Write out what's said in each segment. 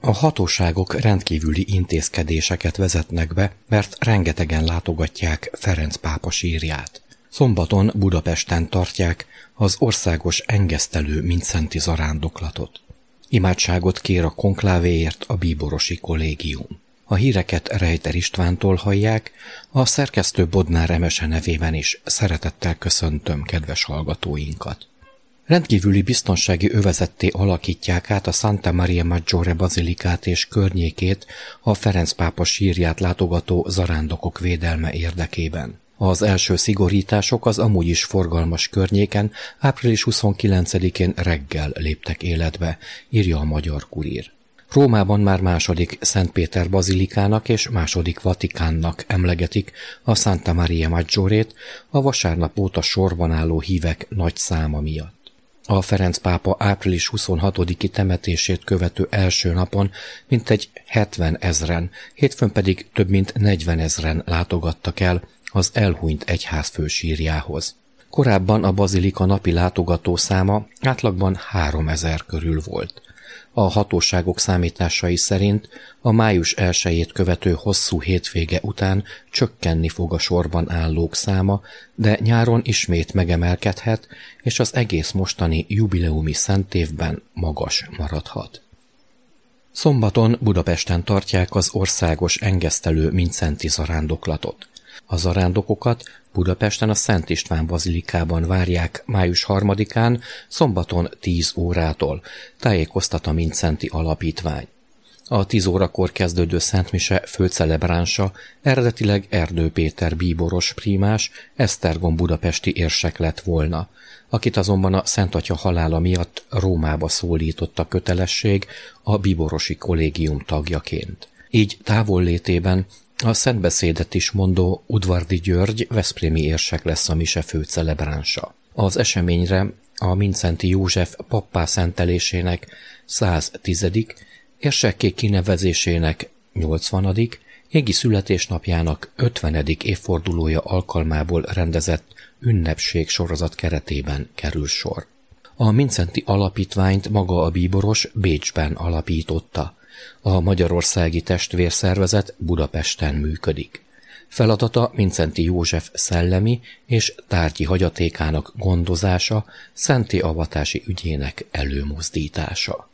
A hatóságok rendkívüli intézkedéseket vezetnek be, mert rengetegen látogatják Ferenc pápa sírját. Szombaton Budapesten tartják az országos engesztelő mindszenti zarándoklatot. Imádságot kér a konklávéért a bíborosi kollégium. A híreket Rejter Istvántól hallják, a szerkesztő Bodnár Emese nevében is szeretettel köszöntöm kedves hallgatóinkat. Rendkívüli biztonsági övezetté alakítják át a Santa Maria Maggiore bazilikát és környékét a Ferenc pápa sírját látogató zarándokok védelme érdekében. Az első szigorítások az amúgy is forgalmas környéken április 29-én reggel léptek életbe, írja a Magyar Kurír. Rómában már második Szent Péter bazilikának és második Vatikánnak emlegetik a Santa Maria Maggiorét a vasárnap óta sorban álló hívek nagy száma miatt. A Ferenc pápa április 26-i temetését követő első napon mintegy 70 000, hétfőn pedig több mint 40 000 látogattak el az elhunyt egyházfő sírjához. Korábban a bazilika napi látogatószáma átlagban 3000 körül volt. A hatóságok számításai szerint a május 1-jét követő hosszú hétvége után csökkenni fog a sorban állók száma, de nyáron ismét megemelkedhet, és az egész mostani jubileumi szentévben magas maradhat. Szombaton Budapesten tartják az országos engesztelő mindszenti zarándoklatot. A zarándokokat Budapesten a Szent István bazilikában várják május 3-án, szombaton 10 órától, tájékoztat a Mindszenti Alapítvány. A 10 órakor kezdődő szentmise főcelebránsa eredetileg Erdő Péter bíboros prímás, Esztergom budapesti érsek lett volna, akit azonban a Szent Atya halála miatt Rómába szólított a kötelesség a bíborosi kollégium tagjaként. Így távollétében a szentbeszédet is mondó Udvardi György veszprémi érsek lesz a mise főcelebránsa. Az eseményre a Mindszenti József pappá szentelésének 110., érsekké kinevezésének 80., égi születésnapjának 50. évfordulója alkalmából rendezett ünnepség sorozat keretében kerül sor. A Mindszenti Alapítványt maga a bíboros Bécsben alapította. A magyarországi testvérszervezet Budapesten működik. Feladata Mindszenti József szellemi és tárgyi hagyatékának gondozása, szentté avatási ügyének előmozdítása.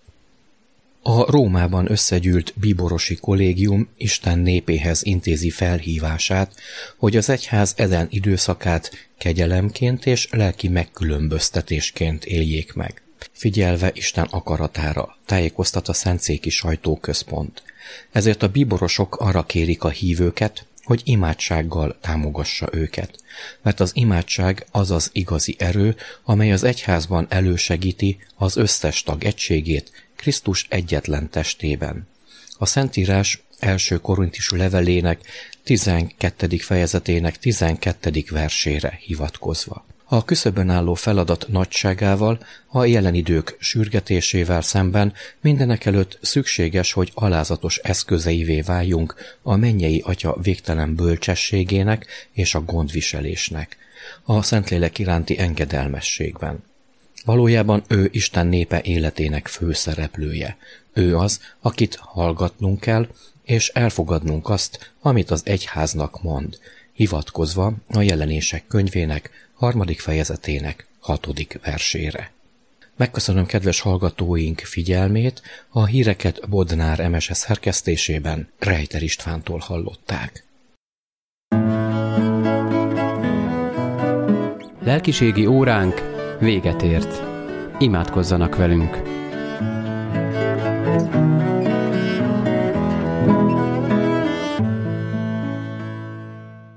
A Rómában összegyűlt bíborosi kollégium Isten népéhez intézi felhívását, hogy az egyház ezen időszakát kegyelemként és lelki megkülönböztetésként éljék meg. Figyelve Isten akaratára, tájékoztat a Szentszéki Sajtóközpont. Ezért a bíborosok arra kérik a hívőket, hogy imádsággal támogassa őket, mert az imádság az az igazi erő, amely az egyházban elősegíti az összes tag egységét Krisztus egyetlen testében. A Szentírás első korintusi levelének 12. fejezetének 12. versére hivatkozva. A küszöbön álló feladat nagyságával, a jelen idők sürgetésével szemben mindenekelőtt szükséges, hogy alázatos eszközeivé váljunk a mennyei Atya végtelen bölcsességének és a gondviselésnek, a Szentlélek iránti engedelmességben. Valójában ő Isten népe életének főszereplője. Ő az, akit hallgatnunk kell, és elfogadnunk azt, amit az egyháznak mond, hivatkozva a Jelenések könyvének 3. fejezetének 6. versére. Megköszönöm kedves hallgatóink figyelmét, a híreket Bodnár Emese szerkesztésében Rejter Istvántól hallották. Lelkiségi óránk véget ért. Imádkozzanak velünk!